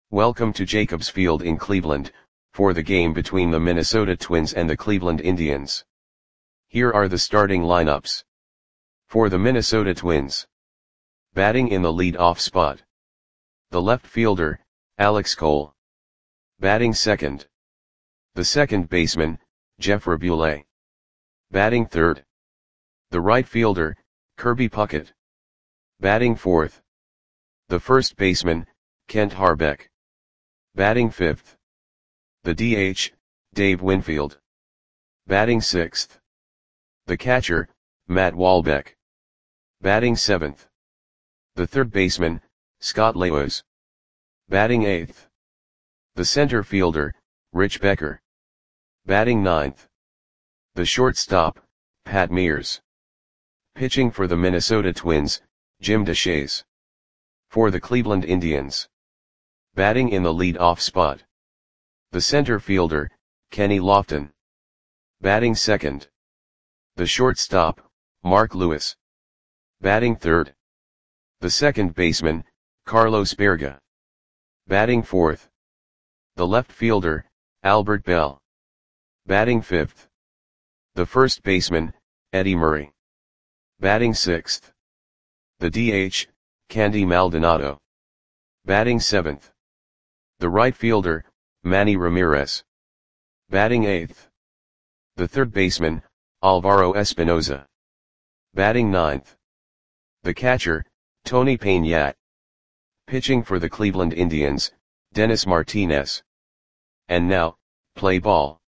Welcome to Jacobs Field in Cleveland, for the game between the Minnesota Twins and the Cleveland Indians. Here are the starting lineups. For the Minnesota Twins. Batting in the lead-off spot. The left fielder, Alex Cole. Batting second. The second baseman, Jeff Raboulet. Batting third. The right fielder, Kirby Puckett. Batting fourth. The first baseman, Kent Hrbek. Batting fifth. The DH, Dave Winfield. Batting sixth. The catcher, Matt Wahlbeck. Batting seventh. The third baseman, Scott Lewis. Batting eighth. The center fielder, Rich Becker. Batting ninth. The shortstop, Pat Mears. Pitching for the Minnesota Twins, Jim Deshaies. For the Cleveland Indians. Batting in the lead-off spot. The center fielder, Kenny Lofton. Batting second. The shortstop, Mark Lewis. Batting third. The second baseman, Carlos Baerga. Batting fourth. The left fielder, Albert Belle. Batting fifth. The first baseman, Eddie Murray. Batting sixth. The DH, Candy Maldonado. Batting seventh. The right fielder, Manny Ramirez. Batting eighth. The third baseman, Alvaro Espinoza. Batting ninth. The catcher, Tony Peña. Pitching for the Cleveland Indians, Dennis Martinez. And now, play ball.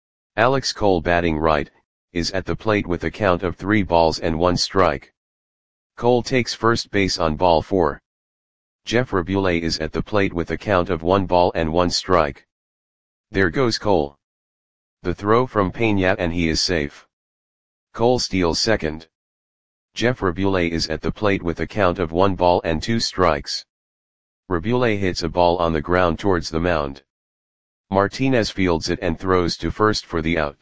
Alex Cole, batting right, is at the plate with a count of 3 balls and 1 strike. Cole takes first base on ball 4. Jeff Raboulet is at the plate with a count of 1 ball and 1 strike. There goes Cole. The throw from Peña and he is safe. Cole steals second. Jeff Raboulet is at the plate with a count of 1 ball and 2 strikes. Raboulet hits a ball on the ground towards the mound. Martinez fields it and throws to first for the out.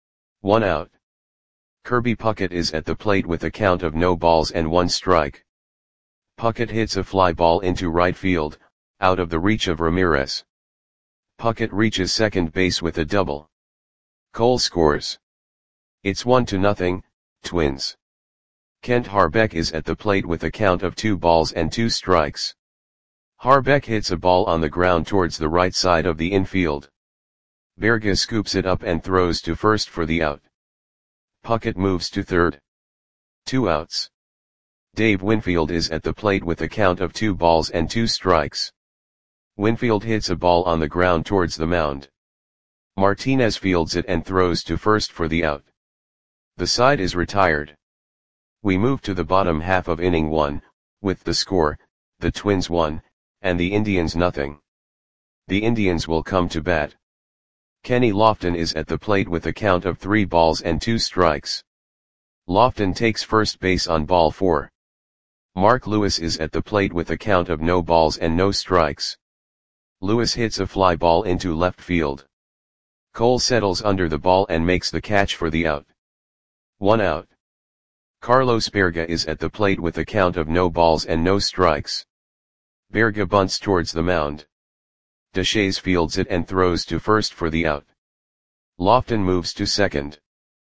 1 out. Kirby Puckett is at the plate with a count of no balls and 1 strike. Puckett hits a fly ball into right field, out of the reach of Ramirez. Puckett reaches second base with a double. Cole scores. It's 1-0, Twins. Kent Hrbek is at the plate with a count of 2 balls and 2 strikes. Hrbek hits a ball on the ground towards the right side of the infield. Baerga scoops it up and throws to first for the out. Puckett moves to third. 2 outs. Dave Winfield is at the plate with a count of 2 balls and 2 strikes. Winfield hits a ball on the ground towards the mound. Martinez fields it and throws to first for the out. The side is retired. We move to the bottom half of inning 1, with the score, the Twins 1, and the Indians 0. The Indians will come to bat. Kenny Lofton is at the plate with a count of 3 balls and 2 strikes. Lofton takes first base on ball 4. Mark Lewis is at the plate with a count of no balls and no strikes. Lewis hits a fly ball into left field. Cole settles under the ball and makes the catch for the out. 1 out. Carlos Baerga is at the plate with a count of no balls and no strikes. Baerga bunts towards the mound. Deshaies fields it and throws to first for the out. Lofton moves to second.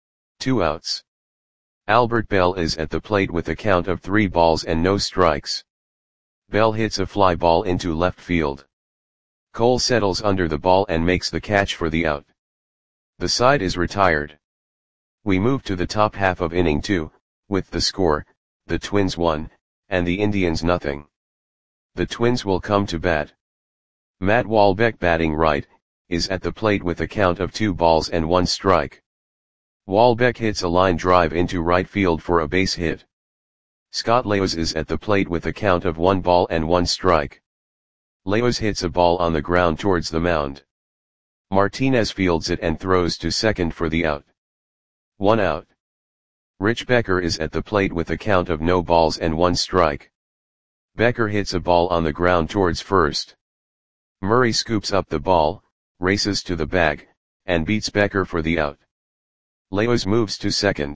2 outs. Albert Belle is at the plate with a count of 3 balls and no strikes. Belle hits a fly ball into left field. Cole settles under the ball and makes the catch for the out. The side is retired. We move to the top half of inning 2, with the score, the Twins 1, and the Indians 0. The Twins will come to bat. Matt Wahlbeck, batting right, is at the plate with a count of 2 balls and 1 strike. Wahlbeck hits a line drive into right field for a base hit. Scott Lewis is at the plate with a count of 1 ball and 1 strike. Lewis hits a ball on the ground towards the mound. Martinez fields it and throws to second for the out. 1 out. Rich Becker is at the plate with a count of no balls and 1 strike. Becker hits a ball on the ground towards first. Murray scoops up the ball, races to the bag, and beats Becker for the out. Lewis moves to second.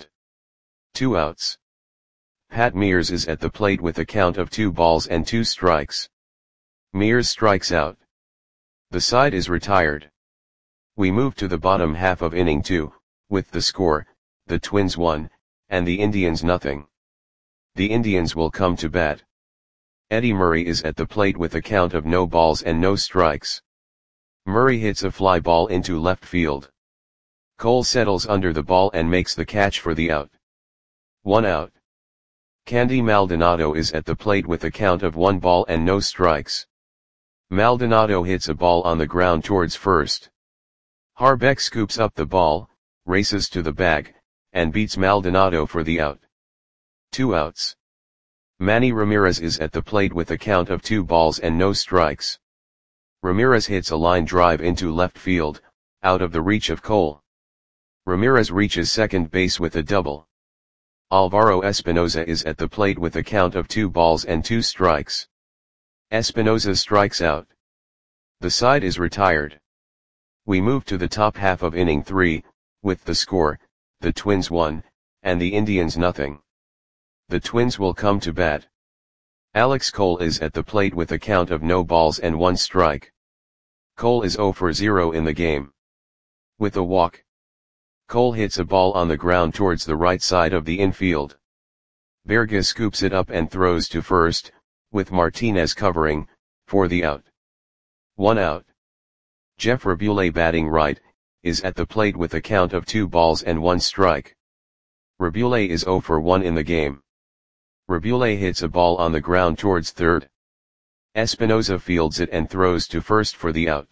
2 outs. Pat Mears is at the plate with a count of 2 balls and 2 strikes. Mears strikes out. The side is retired. We move to the bottom half of inning 2, with the score, the Twins 1, and the Indians nothing. The Indians will come to bat. Eddie Murray is at the plate with a count of no balls and no strikes. Murray hits a fly ball into left field. Cole settles under the ball and makes the catch for the out. 1 out. Candy Maldonado is at the plate with a count of 1 ball and no strikes. Maldonado hits a ball on the ground towards first. Harbeck scoops up the ball, races to the bag, and beats Maldonado for the out. 2 outs. Manny Ramirez is at the plate with a count of 2 balls and no strikes. Ramirez hits a line drive into left field, out of the reach of Cole. Ramirez reaches second base with a double. Alvaro Espinoza is at the plate with a count of 2 balls and 2 strikes. Espinoza strikes out. The side is retired. We move to the top half of inning 3, with the score, the Twins 1, and the Indians nothing. The Twins will come to bat. Alex Cole is at the plate with a count of no balls and 1 strike. Cole is 0 for 0 in the game. With a walk. Cole hits a ball on the ground towards the right side of the infield. Berga scoops it up and throws to first, with Martinez covering, for the out. 1 out. Jeff Rabule batting right, is at the plate with a count of 2 balls and 1 strike. Rabule is 0 for 1 in the game. Rabule hits a ball on the ground towards third. Espinoza fields it and throws to first for the out.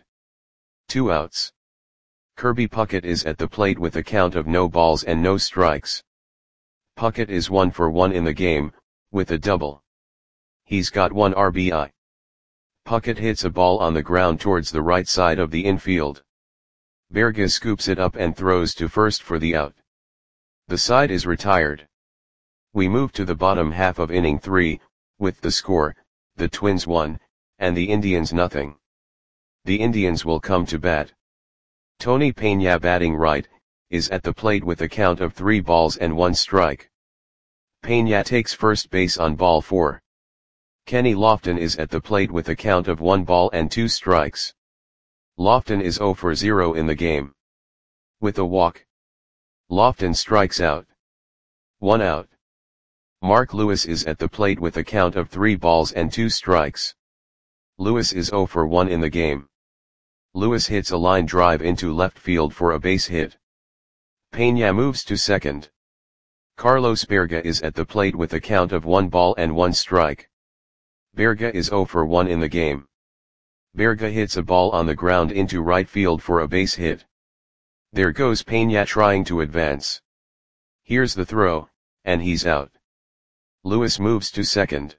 2 outs. Kirby Puckett is at the plate with a count of no balls and no strikes. Puckett is 1 for 1 in the game, with a double. He's got 1 RBI. Puckett hits a ball on the ground towards the right side of the infield. Berga scoops it up and throws to first for the out. The side is retired. We move to the bottom half of inning 3, with the score, the Twins 1, and the Indians nothing. The Indians will come to bat. Tony Peña batting right, is at the plate with a count of 3 balls and 1 strike. Peña takes first base on ball 4. Kenny Lofton is at the plate with a count of 1 ball and 2 strikes. Lofton is 0 for 0 in the game. With a walk. Lofton strikes out. 1 out. Mark Lewis is at the plate with a count of 3 balls and 2 strikes. Lewis is 0 for 1 in the game. Lewis hits a line drive into left field for a base hit. Peña moves to second. Carlos Berga is at the plate with a count of 1 ball and 1 strike. Berga is 0 for 1 in the game. Berga hits a ball on the ground into right field for a base hit. There goes Peña trying to advance. Here's the throw, and he's out. Lewis moves to second.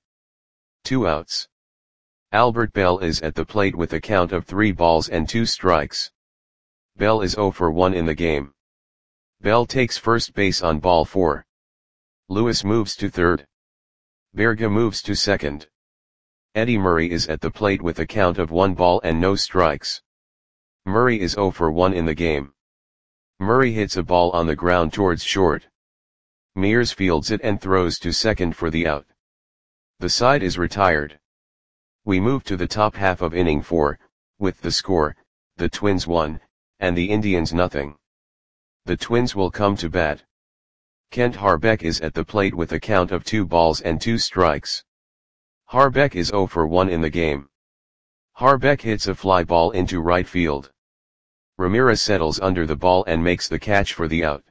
2 outs. Albert Bell is at the plate with a count of 3 balls and 2 strikes. Bell is 0 for 1 in the game. Bell takes first base on ball 4. Lewis moves to third. Berga moves to second. Eddie Murray is at the plate with a count of 1 ball and no strikes. Murray is 0 for 1 in the game. Murray hits a ball on the ground towards short. Mears fields it and throws to second for the out. The side is retired. We move to the top half of inning 4, with the score, the Twins 1, and the Indians nothing. The Twins will come to bat. Kent Harbeck is at the plate with a count of 2 balls and 2 strikes. Harbeck is 0 for 1 in the game. Harbeck hits a fly ball into right field. Ramirez settles under the ball and makes the catch for the out.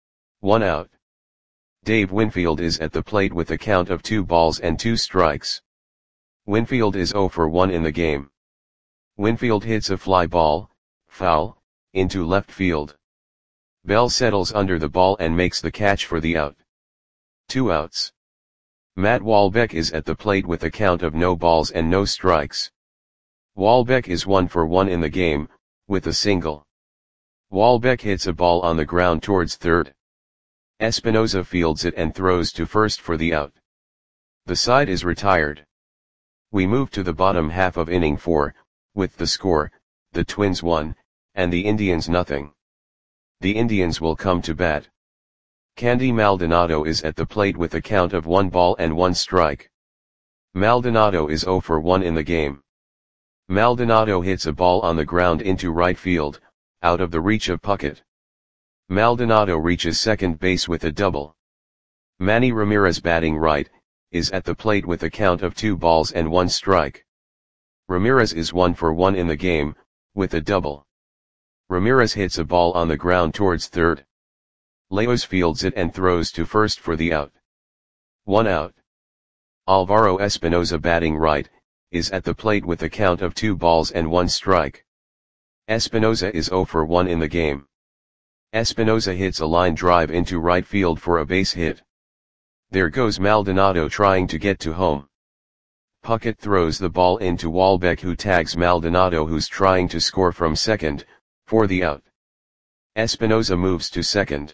1 out. Dave Winfield is at the plate with a count of 2 balls and 2 strikes. Winfield is 0 for 1 in the game. Winfield hits a fly ball, foul, into left field. Bell settles under the ball and makes the catch for the out. 2 outs. Matt Walbeck is at the plate with a count of no balls and no strikes. Walbeck is 1 for 1 in the game, with a single. Walbeck hits a ball on the ground towards third. Espinoza fields it and throws to first for the out. The side is retired. We move to the bottom half of inning 4, with the score, the Twins 1, and the Indians nothing. The Indians will come to bat. Candy Maldonado is at the plate with a count of 1 ball and 1 strike. Maldonado is 0 for 1 in the game. Maldonado hits a ball on the ground into right field, out of the reach of Puckett. Maldonado reaches second base with a double. Manny Ramirez, batting right, is at the plate with a count of 2 balls and 1 strike. Ramirez is 1 for 1 in the game, with a double. Ramirez hits a ball on the ground towards third. Leos fields it and throws to first for the out. 1 out. Alvaro Espinoza, batting right, is at the plate with a count of 2 balls and 1 strike. Espinoza is 0 for 1 in the game. Espinoza hits a line drive into right field for a base hit. There goes Maldonado trying to get to home. Puckett throws the ball into Walbeck, who tags Maldonado, who's trying to score from second, for the out. Espinoza moves to second.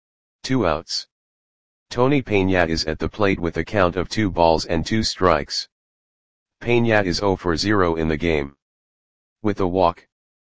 2 outs. Tony Peña is at the plate with a count of 2 balls and 2 strikes. Peña is 0 for 0 in the game. With a walk.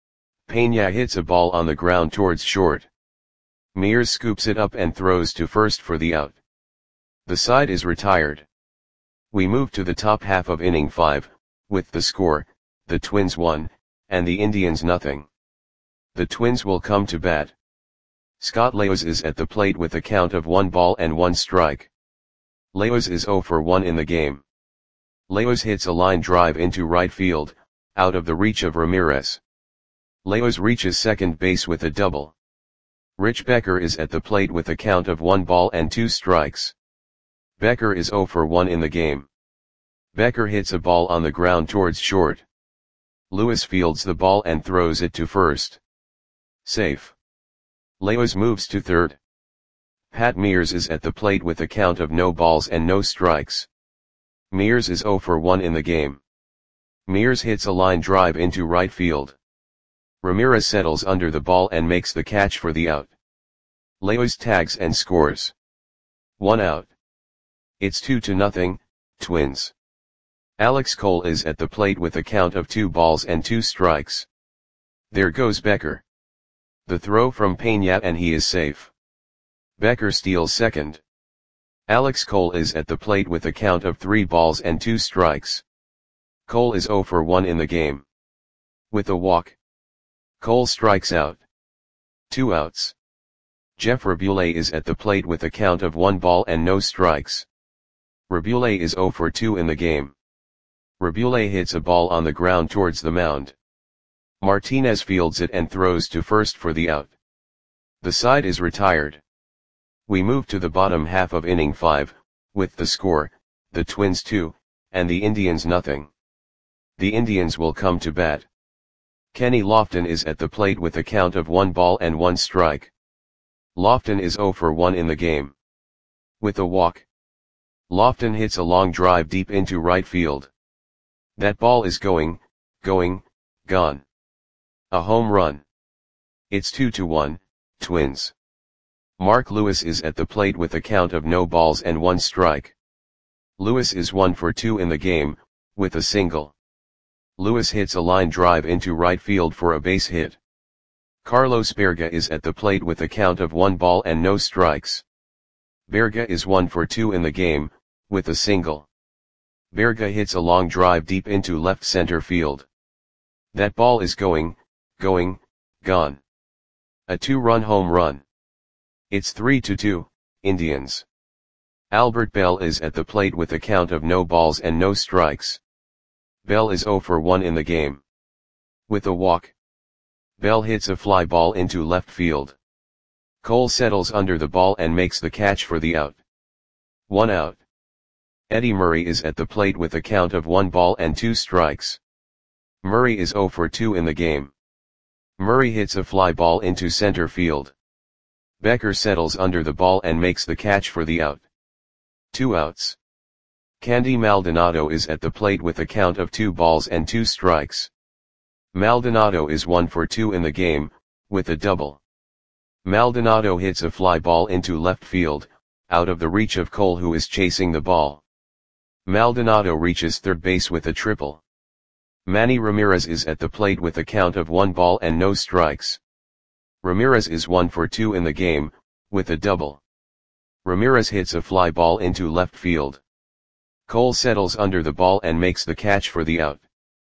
Peña hits a ball on the ground towards short. Mears scoops it up and throws to first for the out. The side is retired. We move to the top half of inning 5, with the score, the Twins 1, and the Indians nothing. The Twins will come to bat. Scott Leos is at the plate with a count of 1 ball and 1 strike. Leos is 0 for 1 in the game. Leos hits a line drive into right field, out of the reach of Ramirez. Leos reaches second base with a double. Rich Becker is at the plate with a count of 1 ball and 2 strikes. Becker is 0 for 1 in the game. Becker hits a ball on the ground towards short. Lewis fields the ball and throws it to first. Safe. Leos moves to third. Pat Mears is at the plate with a count of no balls and no strikes. Mears is 0 for 1 in the game. Mears hits a line drive into right field. Ramirez settles under the ball and makes the catch for the out. Leos tags and scores. 1 out. It's 2-0, Twins. Alex Cole is at the plate with a count of 2 balls and 2 strikes. There goes Becker. The throw from Peña and he is safe. Becker steals second. Alex Cole is at the plate with a count of 3 balls and 2 strikes. Cole is 0 for 1 in the game. With a walk. Cole strikes out. 2 outs. Jeff Rabule is at the plate with a count of 1 ball and no strikes. Rabule is 0 for 2 in the game. Rabule hits a ball on the ground towards the mound. Martinez fields it and throws to first for the out. The side is retired. We move to the bottom half of inning 5, with the score, the Twins 2, and the Indians nothing. The Indians will come to bat. Kenny Lofton is at the plate with a count of 1 ball and 1 strike. Lofton is 0 for 1 in the game. With a walk. Lofton hits a long drive deep into right field. That ball is gone. A home run. It's 2-1, Twins. Mark Lewis is at the plate with a count of no balls and 1 strike. Lewis is 1 for 2 in the game, with a single. Lewis hits a line drive into right field for a base hit. Carlos Berga is at the plate with a count of 1 ball and no strikes. Berga is 1 for 2 in the game, with a single. Berga hits a long drive deep into left center field. That ball is gone. A 2-run home run. It's 3-2, Indians. Albert Bell is at the plate with a count of no balls and no strikes. Bell is 0 for 1 in the game. With a walk. Bell hits a fly ball into left field. Cole settles under the ball and makes the catch for the out. 1 out. Eddie Murray is at the plate with a count of 1 ball and 2 strikes. Murray is 0 for 2 in the game. Murray hits a fly ball into center field. Becker settles under the ball and makes the catch for the out. 2 outs. Candy Maldonado is at the plate with a count of 2 balls and 2 strikes. Maldonado is 1 for 2 in the game, with a double. Maldonado hits a fly ball into left field, out of the reach of Cole, who is chasing the ball. Maldonado reaches third base with a triple. Manny Ramirez is at the plate with a count of 1 ball and no strikes. Ramirez is 1 for 2 in the game, with a double. Ramirez hits a fly ball into left field. Cole settles under the ball and makes the catch for the out.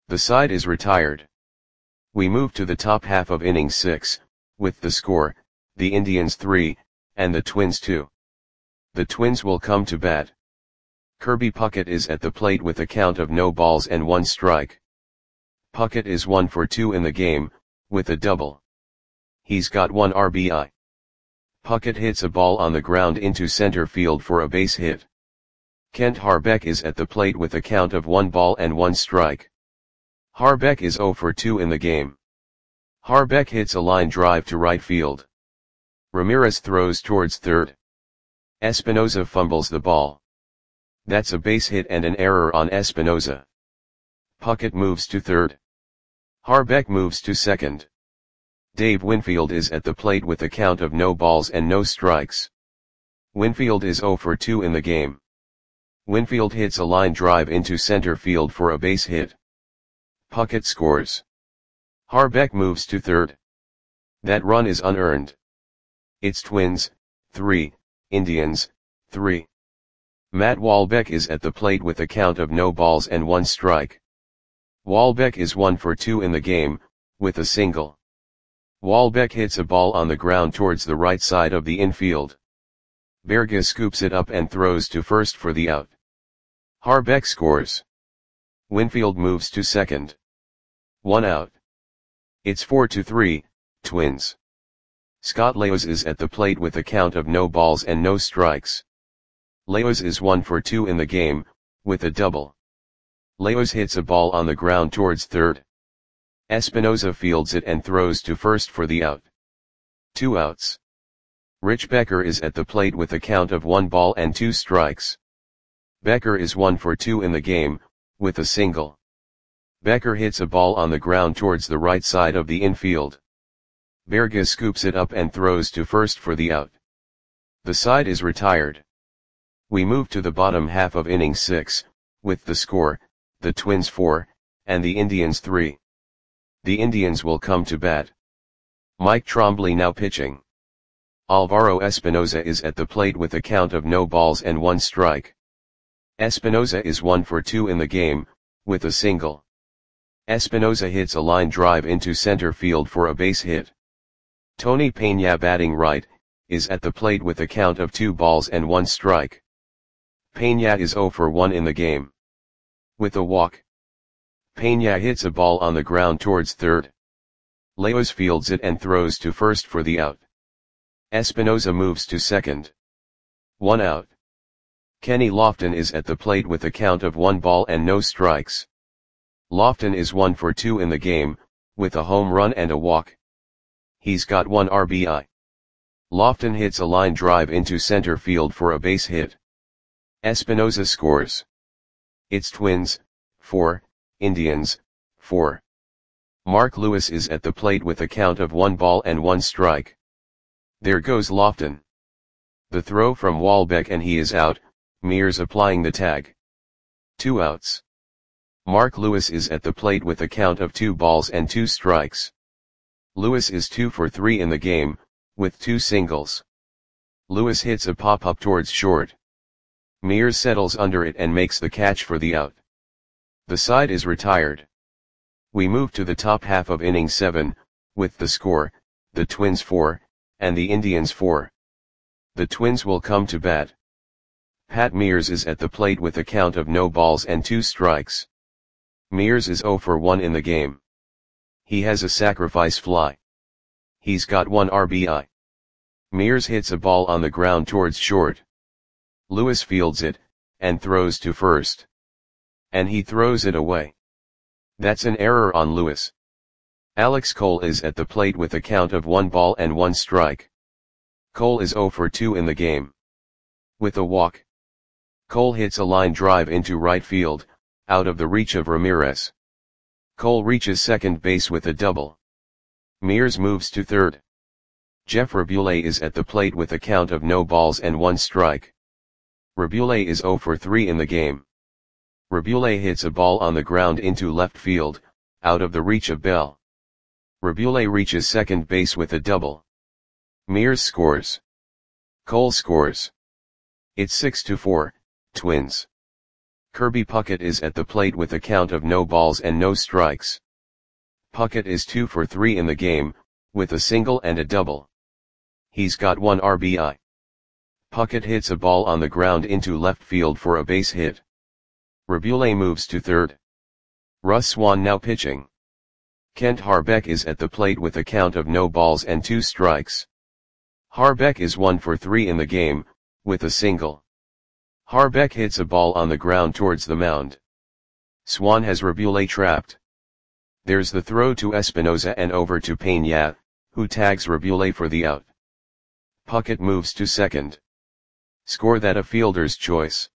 The side is retired. We move to the top half of inning 6, with the score, the Indians 3, and the Twins 2. The Twins will come to bat. Kirby Puckett is at the plate with a count of no balls and 1 strike. Puckett is 1 for 2 in the game, with a double. He's got 1 RBI. Puckett hits a ball on the ground into center field for a base hit. Kent Harbeck is at the plate with a count of 1 ball and 1 strike. Harbeck is 0 for 2 in the game. Harbeck hits a line drive to right field. Ramirez throws towards third. Espinoza fumbles the ball. That's a base hit and an error on Espinoza. Puckett moves to third. Harbeck moves to second. Dave Winfield is at the plate with a count of no balls and no strikes. Winfield is 0 for 2 in the game. Winfield hits a line drive into center field for a base hit. Puckett scores. Harbeck moves to third. That run is unearned. It's Twins, 3, Indians, 3. Matt Wahlbeck is at the plate with a count of no balls and 1 strike. Wahlbeck is 1 for 2 in the game, with a single. Wahlbeck hits a ball on the ground towards the right side of the infield. Berga scoops it up and throws to first for the out. Harbeck scores. Winfield moves to second. 1 out. It's 4-3, Twins. Scott Leos is at the plate with a count of no balls and no strikes. Leos is 1 for 2 in the game, with a double. Leos hits a ball on the ground towards third. Espinoza fields it and throws to first for the out. 2 outs. Rich Becker is at the plate with a count of 1 ball and 2 strikes. Becker is 1 for 2 in the game, with a single. Becker hits a ball on the ground towards the right side of the infield. Berga scoops it up and throws to first for the out. The side is retired. We move to the bottom half of inning 6, with the score, the Twins 4, and the Indians 3. The Indians will come to bat. Mike Trombley now pitching. Alvaro Espinoza is at the plate with a count of no balls and 1 strike. Espinoza is 1 for 2 in the game, with a single. Espinoza hits a line drive into center field for a base hit. Tony Peña batting right, is at the plate with a count of 2 balls and 1 strike. Peña is 0 for 1 in the game. With a walk. Peña hits a ball on the ground towards third. Leos fields it and throws to first for the out. Espinoza moves to second. 1 out. Kenny Lofton is at the plate with a count of 1 ball and no strikes. Lofton is 1 for 2 in the game, with a home run and a walk. He's got 1 RBI. Lofton hits a line drive into center field for a base hit. Espinoza scores. It's Twins, 4, Indians, 4. Mark Lewis is at the plate with a count of 1 ball and 1 strike. There goes Lofton. The throw from Wahlbeck and he is out, Mears applying the tag. 2 outs. Mark Lewis is at the plate with a count of 2 balls and 2 strikes. Lewis is 2 for 3 in the game, with 2 singles. Lewis hits a pop-up towards short. Mears settles under it and makes the catch for the out. The side is retired. We move to the top half of inning 7, with the score, the Twins 4, and the Indians 4. The Twins will come to bat. Pat Mears is at the plate with a count of no balls and 2 strikes. Mears is 0 for 1 in the game. He has a sacrifice fly. He's got 1 RBI. Mears hits a ball on the ground towards short. Lewis fields it, and throws to first. And he throws it away. That's an error on Lewis. Alex Cole is at the plate with a count of 1 ball and 1 strike. Cole is 0 for 2 in the game. With a walk. Cole hits a line drive into right field, out of the reach of Ramirez. Cole reaches second base with a double. Mears moves to third. Jeff Rabule is at the plate with a count of no balls and 1 strike. Rabule is 0 for 3 in the game. Rabule hits a ball on the ground into left field, out of the reach of Bell. Rabule reaches second base with a double. Mears scores. Cole scores. It's 6-4, Twins. Kirby Puckett is at the plate with a count of no balls and no strikes. Puckett is 2 for 3 in the game, with a single and a double. He's got 1 RBI. Puckett hits a ball on the ground into left field for a base hit. Rabulais moves to third. Russ Swan now pitching. Kent Harbeck is at the plate with a count of no balls and 2 strikes. Harbeck is 1 for 3 in the game, with a single. Harbeck hits a ball on the ground towards the mound. Swan has Rabulais trapped. There's the throw to Espinosa and over to Peña, who tags Rabulais for the out. Puckett moves to second. Score that a fielder's choice.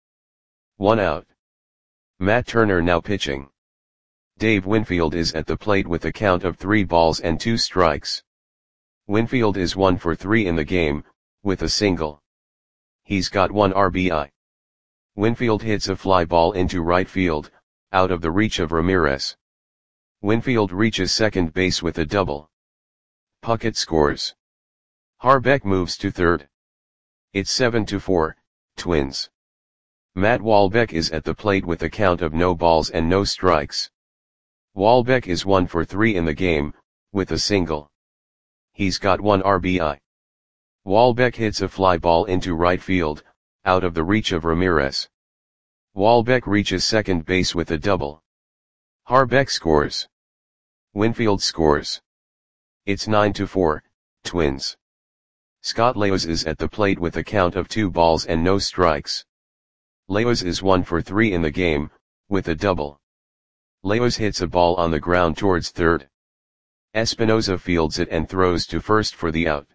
1 out. Matt Turner now pitching. Dave Winfield is at the plate with a count of 3 balls and 2 strikes. Winfield is 1 for 3 in the game, with a single. He's got 1 RBI. Winfield hits a fly ball into right field, out of the reach of Ramirez. Winfield reaches second base with a double. Puckett scores. Harbeck moves to third. It's 7-4, Twins. Matt Wahlbeck is at the plate with a count of no balls and no strikes. Wahlbeck is 1 for 3 in the game, with a single. He's got 1 RBI. Wahlbeck hits a fly ball into right field, out of the reach of Ramirez. Wahlbeck reaches second base with a double. Harbeck scores. Winfield scores. It's 9-4, Twins. Scott Leos is at the plate with a count of 2 balls and no strikes. Leos is 1 for 3 in the game, with a double. Leos hits a ball on the ground towards third. Espinosa fields it and throws to first for the out.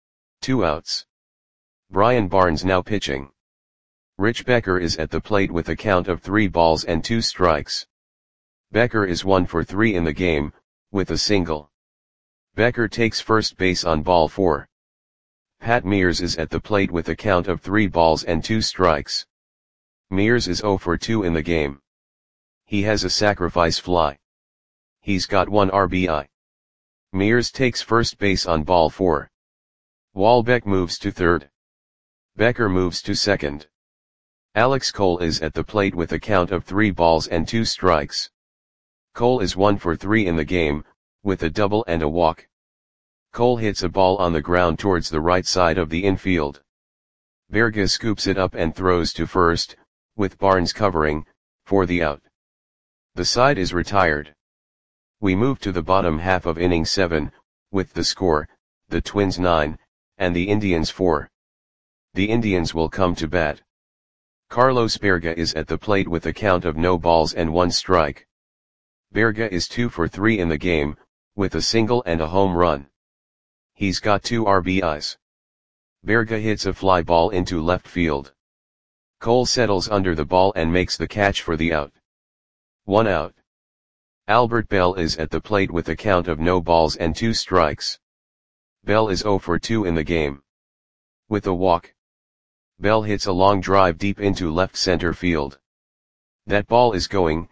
2 outs. Brian Barnes now pitching. Rich Becker is at the plate with a count of 3 balls and 2 strikes. Becker is 1 for 3 in the game, with a single. Becker takes first base on ball 4. Pat Mears is at the plate with a count of 3 balls and 2 strikes. Mears is 0 for 2 in the game. He has a sacrifice fly. He's got 1 RBI. Mears takes first base on ball 4. Wahlbeck moves to third. Becker moves to second. Alex Cole is at the plate with a count of 3 balls and 2 strikes. Cole is 1 for 3 in the game, with a double and a walk. Cole hits a ball on the ground towards the right side of the infield. Berga scoops it up and throws to first, with Barnes covering, for the out. The side is retired. We move to the bottom half of inning 7, with the score, the Twins 9, and the Indians 4. The Indians will come to bat. Carlos Berga is at the plate with a count of no balls and 1 strike. Berga is 2 for 3 in the game, with a single and a home run. He's got 2 RBIs. Berga hits a fly ball into left field. Cole settles under the ball and makes the catch for the out. 1 out. Albert Bell is at the plate with a count of no balls and 2 strikes. Bell is 0 for 2 in the game. With a walk. Bell hits a long drive deep into left center field. That ball is going,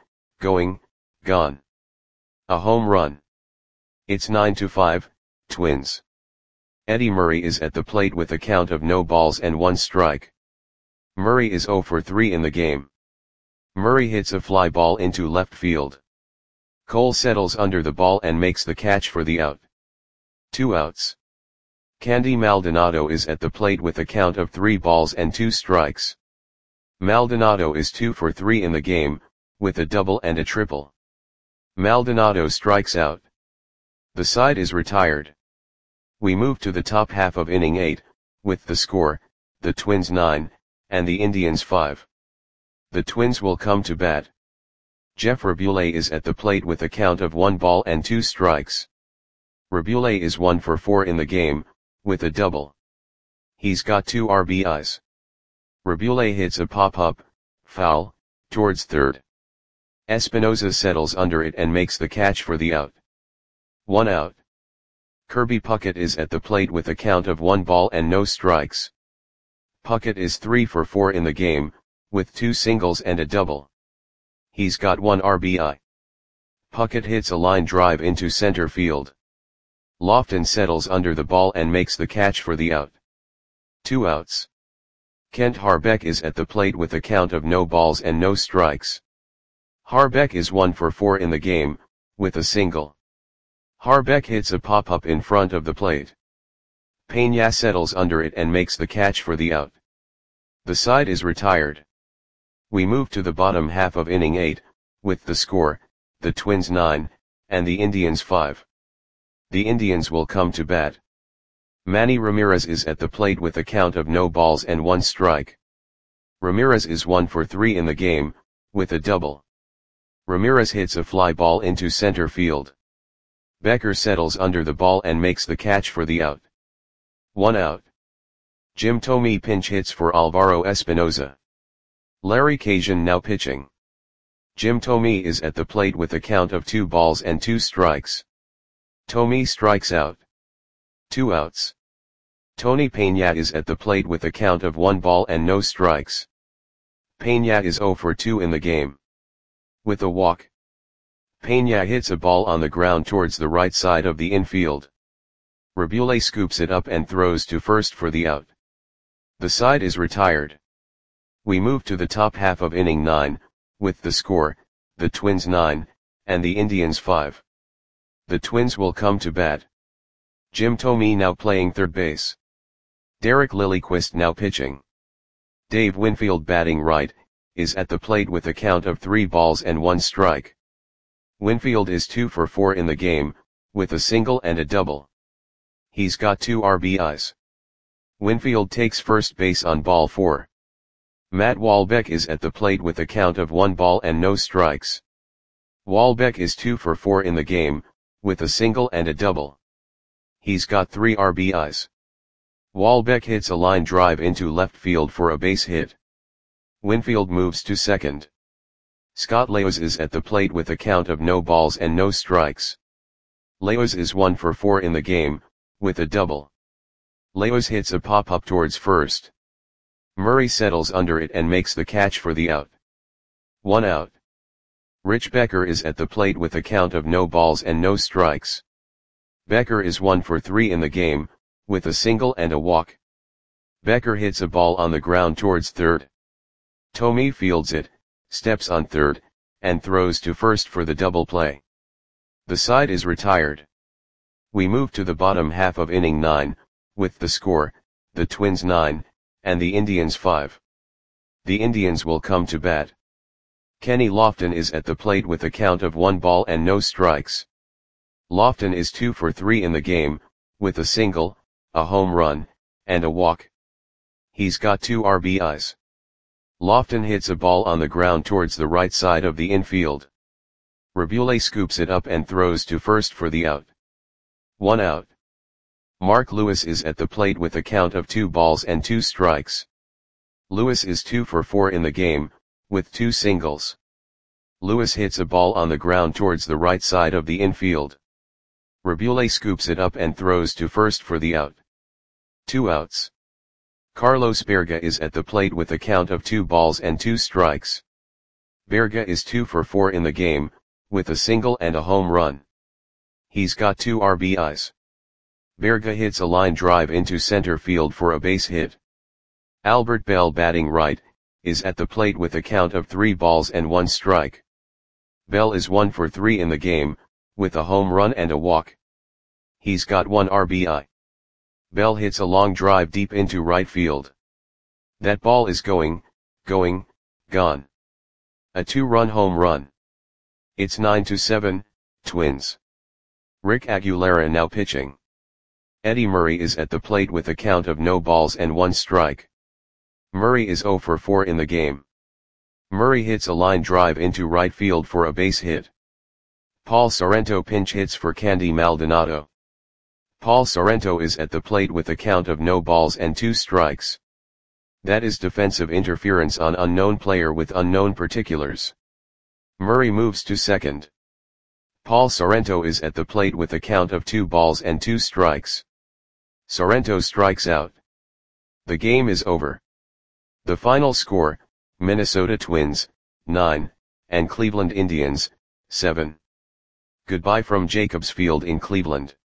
gone. A home run. It's 9-5, Twins. Eddie Murray is at the plate with a count of no balls and 1 strike. Murray is 0 for 3 in the game. Murray hits a fly ball into left field. Cole settles under the ball and makes the catch for the out. 2 outs. Candy Maldonado is at the plate with a count of 3 balls and 2 strikes. Maldonado is 2 for 3 in the game, with a double and a triple. Maldonado strikes out. The side is retired. We move to the top half of inning 8, with the score, the Twins 9, and the Indians 5. The Twins will come to bat. Jeff Rabulais is at the plate with a count of 1 ball and 2 strikes. Rabulais is 1 for 4 in the game, with a double. He's got 2 RBIs. Rabulais hits a pop-up, foul, towards third. Espinosa settles under it and makes the catch for the out. 1 out. Kirby Puckett is at the plate with a count of 1 ball and no strikes. Puckett is 3 for 4 in the game, with 2 singles and a double. He's got 1 RBI. Puckett hits a line drive into center field. Lofton settles under the ball and makes the catch for the out. 2 outs. Kent Harbeck is at the plate with a count of no balls and no strikes. Harbeck is 1 for 4 in the game, with a single. Harbeck hits a pop-up in front of the plate. Peña settles under it and makes the catch for the out. The side is retired. We move to the bottom half of inning 8, with the score, the Twins 9, and the Indians 5. The Indians will come to bat. Manny Ramirez is at the plate with a count of no balls and 1 strike. Ramirez is 1 for 3 in the game, with a double. Ramirez hits a fly ball into center field. Becker settles under the ball and makes the catch for the out. 1 out. Jim Thome pinch hits for Alvaro Espinoza. Larry Cajun now pitching. Jim Thome is at the plate with a count of 2 balls and 2 strikes. Thome strikes out. 2 outs. Tony Peña is at the plate with a count of 1 ball and no strikes. Peña is 0 for 2 in the game. With a walk. Peña hits a ball on the ground towards the right side of the infield. Rabule scoops it up and throws to first for the out. The side is retired. We move to the top half of inning 9, with the score, the Twins 9, and the Indians 5. The Twins will come to bat. Jim Thome now playing third base. Derek Lilliquist now pitching. Dave Winfield batting right, is at the plate with a count of 3 balls and 1 strike. Winfield is 2 for 4 in the game, with a single and a double. He's got 2 RBIs. Winfield takes first base on ball 4. Matt Wahlbeck is at the plate with a count of 1 ball and no strikes. Wahlbeck is 2 for 4 in the game, with a single and a double. He's got 3 RBIs. Wahlbeck hits a line drive into left field for a base hit. Winfield moves to second. Scott Leos is at the plate with a count of no balls and no strikes. Leos is 1 for 4 in the game, with a double. Leos hits a pop-up towards first. Murray settles under it and makes the catch for the out. 1 out. Rich Becker is at the plate with a count of no balls and no strikes. Becker is 1 for 3 in the game, with a single and a walk. Becker hits a ball on the ground towards third. Thome fields it, steps on third, and throws to first for the double play. The side is retired. We move to the bottom half of inning 9, with the score, the Twins 9, and the Indians 5. The Indians will come to bat. Kenny Lofton is at the plate with a count of 1 ball and no strikes. Lofton is 2 for 3 in the game, with a single, a home run, and a walk. He's got 2 RBIs. Lofton hits a ball on the ground towards the right side of the infield. Rabule scoops it up and throws to first for the out. 1 out. Mark Lewis is at the plate with a count of 2 balls and 2 strikes. Lewis is 2 for 4 in the game, with 2 singles. Lewis hits a ball on the ground towards the right side of the infield. Rabule scoops it up and throws to first for the out. 2 outs. Carlos Berga is at the plate with a count of 2 balls and 2 strikes. Berga is 2 for 4 in the game, with a single and a home run. He's got 2 RBIs. Berga hits a line drive into center field for a base hit. Albert Bell batting right, is at the plate with a count of 3 balls and 1 strike. Bell is 1 for 3 in the game, with a home run and a walk. He's got 1 RBI. Bell hits a long drive deep into right field. That ball is going, gone. A 2-run home run. It's 9-7, Twins. Rick Aguilera now pitching. Eddie Murray is at the plate with a count of no balls and 1 strike. Murray is 0 for 4 in the game. Murray hits a line drive into right field for a base hit. Paul Sorrento pinch hits for Candy Maldonado. Paul Sorrento is at the plate with a count of no balls and 2 strikes. That is defensive interference on unknown player with unknown particulars. Murray moves to second. Paul Sorrento is at the plate with a count of 2 balls and 2 strikes. Sorrento strikes out. The game is over. The final score, Minnesota Twins, 9, and Cleveland Indians, 7. Goodbye from Jacobs Field in Cleveland.